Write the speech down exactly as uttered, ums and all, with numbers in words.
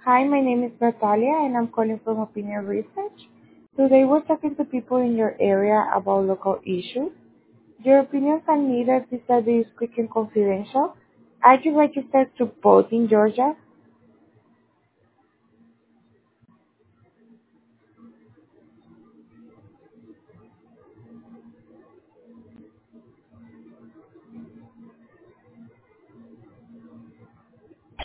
Hi, my name is Natalia and I'm calling from Opinion Research. Today we're talking to people in your area about local issues. Your opinions are needed. This study is quick and confidential. Are you registered to vote in Georgia?